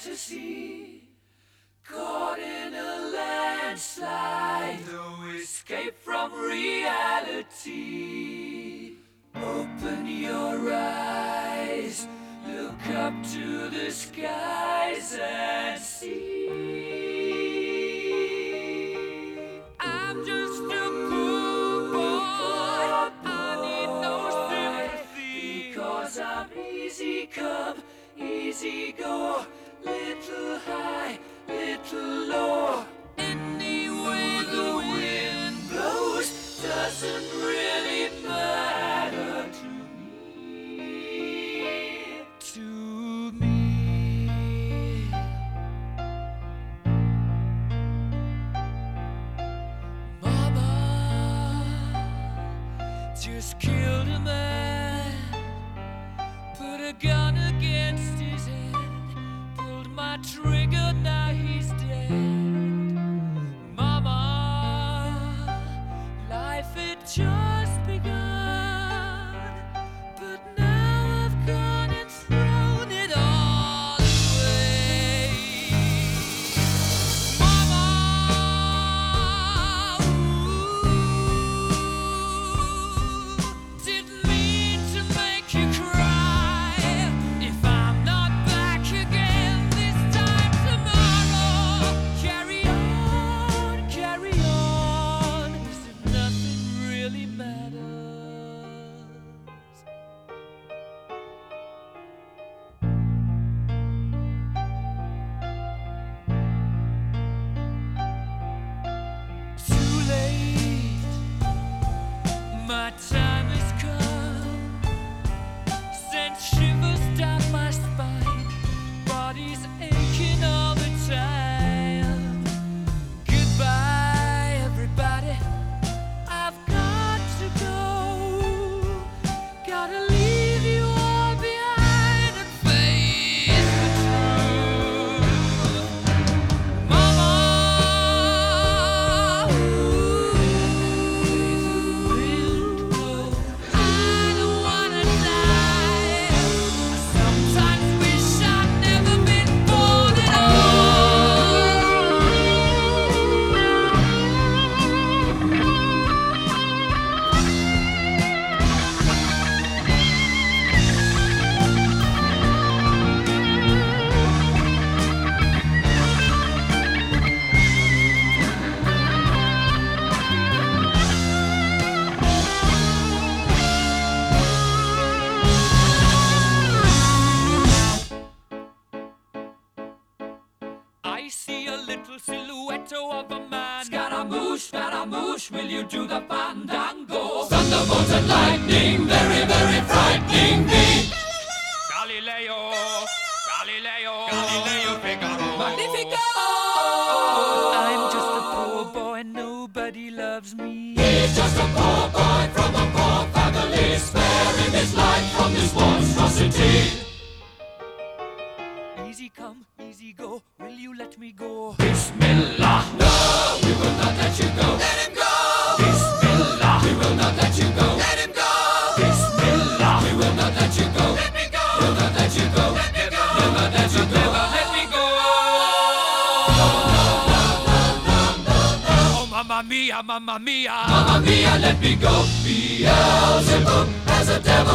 fantasy, caught in a landslide, no escape from reality. Open your eyes, look up to the skies and see. I'm just a poor boy, I need no sympathy, because I'm easy come, easy go, little high, little low. Any way the wind blows doesn't really matter to me. To me. Mama just killed a man, put a gun against his head, pulled my trigger, now he's dead. Mama, life had just begun, but now I've gone and thrown it all away. Mama, didn't mean to make you cry. If I'm not back again this time tomorrow, carry on, carry on, as if nothing really matters. Too late, my time has come, sent shivers down my spine, body's aching all the time. Goodbye, everybody, I've got to go. Gotta leave you all behind and face the truth. Mama, I don't wanna die. I sometimes wish I'd never been born at I see a little silhouette of a man. Scaramouche, will you do the fandango? Thunderbolt and lightning, very, very frightening me. Galileo, Figaro. Magnifico! I'm just a poor boy, nobody loves me. He's just a poor boy from a poor family, sparing his life from this monstrosity. Easy come, easy go, will you let me go? Bismillah, no, we will not let you go. Let him go! Bismillah, we will not let you go. Let him go! Bismillah, we will not let you go. Let me go! We'll not let you go. Let me go! Never let you go. Never let me go. Oh, mamma mia, mamma mia. Mamma mia, let me go. Beelzebub has a devil